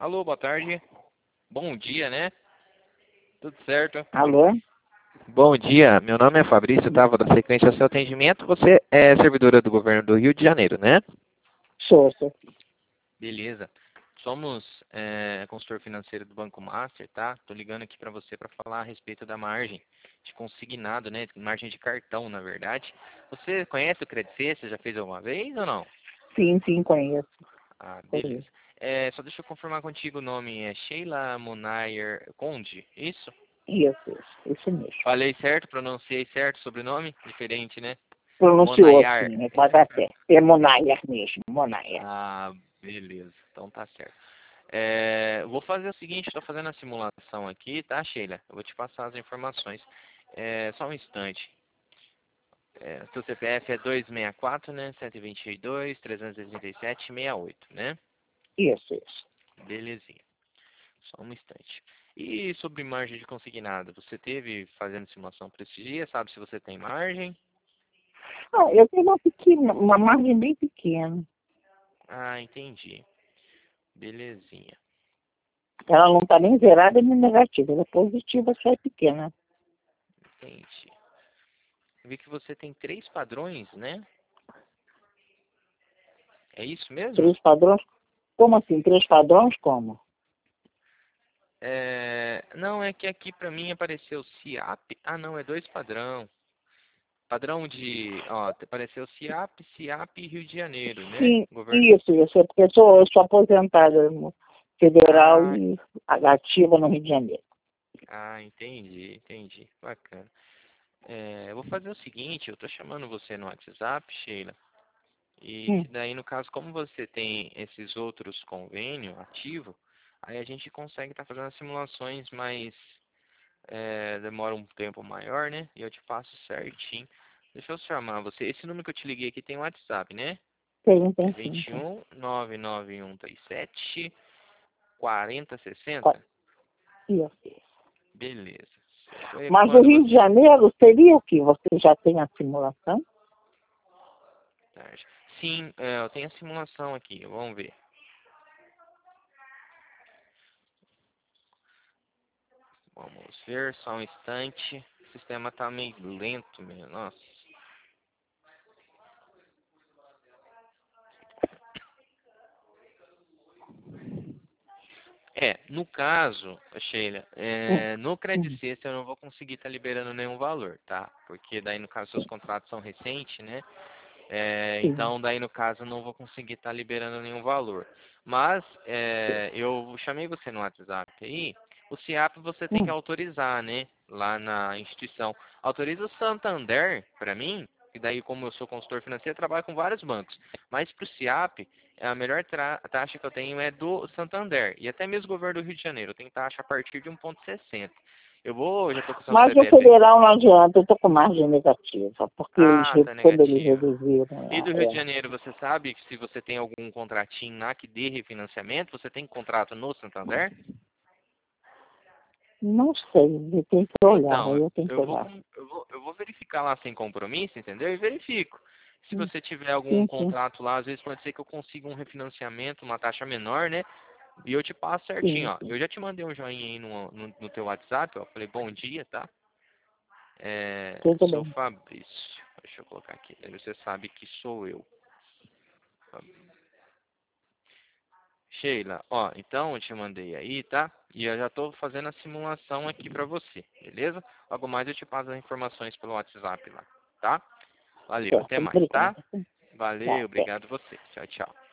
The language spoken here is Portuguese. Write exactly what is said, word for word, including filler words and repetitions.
Alô, boa tarde. Bom dia, né? Tudo certo? Alô? Bom dia, meu nome é Fabrício, tá? Vou dar sequência ao seu atendimento. Você é servidora do governo do Rio de Janeiro, né? Sou, sou. Beleza. Somos é, consultor financeiro do Banco Master, tá? Tô ligando aqui para você para falar a respeito da margem de consignado, né? Margem de cartão, na verdade. Você conhece o Credit C? Você já fez alguma vez ou não? Sim, sim, conheço. Ah, beleza. Conheço. É, só deixa eu confirmar contigo o nome. É Sheila Monayer Conde, isso? Isso, isso. Isso mesmo. Falei certo? Pronunciei certo o sobrenome? Diferente, né? Pronunciou Monayar. assim, né? Pode até. É Monaia mesmo, Monaia. Ah, beleza. Então tá certo. É, vou fazer o seguinte, estou fazendo a simulação aqui, tá, Sheila? Eu vou te passar as informações. É, só um instante. É, seu C P F é dois seis quatro, né? cento e vinte e dois, trezentos e trinta e sete, sessenta e oito, né? Isso, isso. Belezinha. Só um instante. E sobre margem de consignado, você teve fazendo simulação para esse dia? Sabe se você tem margem? Ah, eu tenho uma pequena, uma margem bem pequena. Ah, entendi. Belezinha. Ela não está nem zerada nem negativa. Ela é positiva, só é pequena. Entendi. Vi que você tem três padrões, né? É isso mesmo? Três padrões? Como assim? Três padrões? Como? É... Não, é que aqui pra mim apareceu CIAP. Ah, não, é dois padrão. Padrão de... Ó, apareceu CIAP, CIAP e Rio de Janeiro, né? Sim, Governo... isso, isso. É porque eu sou, eu sou aposentada no federal Ah, e ativa no Rio de Janeiro. ah, entendi, entendi. Bacana. É, eu vou fazer o seguinte, eu tô chamando você no WhatsApp, Sheila. E Hum. daí, no caso, como você tem esses outros convênios ativos, aí a gente consegue estar fazendo as simulações, mas é, demora um tempo maior, né? E eu te passo certinho. Deixa eu chamar você. Esse número que eu te liguei aqui tem WhatsApp, né? Tem, É tem sim, vinte e tem. um, nove nove um três sete, quarenta Qua- sessenta. Isso, isso. Beleza. Mas o Quando Rio de você... Janeiro seria o que? Você já tem a simulação? Tarde. Sim, é, eu tenho a simulação aqui. Vamos ver. Vamos ver, só um instante. O sistema tá meio lento, meu. Nossa. É, no caso, Sheila, Hum, é, no Credit hum, Sexta eu não vou conseguir estar liberando nenhum valor, tá? Porque daí, no caso, seus contratos são recentes, né? É, sim. então, daí, no caso, eu não vou conseguir estar liberando nenhum valor. Mas, é, eu chamei você no WhatsApp aí. O CIAP você tem que Hum, autorizar, né? Lá na instituição. Autoriza o Santander para mim, e daí, como eu sou consultor financeiro, eu trabalho com vários bancos. Mas para o CIAP, a melhor tra- taxa que eu tenho é do Santander. E até mesmo o governo do Rio de Janeiro. Eu tenho taxa a partir de um ponto sessenta. Eu vou, já estou com o seu Mas o C P F aqui. federal não adianta, eu estou com margem negativa, porque eles, Ah, re- tá quando eles negativo. reduziram, E do Rio de é, Janeiro, você sabe que se você tem algum contratinho lá que dê refinanciamento, você tem contrato no Santander? não sei, eu tenho que olhar, Então, aí eu tenho que eu vou, olhar. com- eu vou, eu vou verificar lá sem compromisso, entendeu? E verifico. Se Hum, você tiver algum sim, sim, contrato lá, às vezes pode ser que eu consiga um refinanciamento, uma taxa menor, né? E eu te passo certinho, sim, ó. sim. Eu já te mandei um joinha aí no, no, no teu WhatsApp, ó. Falei bom dia, tá? É, Tudo sou bem. Fabrício. Deixa eu colocar aqui. Aí você sabe que sou eu. Sheila, ó, então eu te mandei aí, tá? E eu já tô fazendo a simulação aqui pra você, beleza? Logo mais eu te passo as informações pelo WhatsApp lá, tá? Valeu, até Certo, mais, tá? obrigada. Tá, Valeu, certo. obrigado você. Tchau, tchau.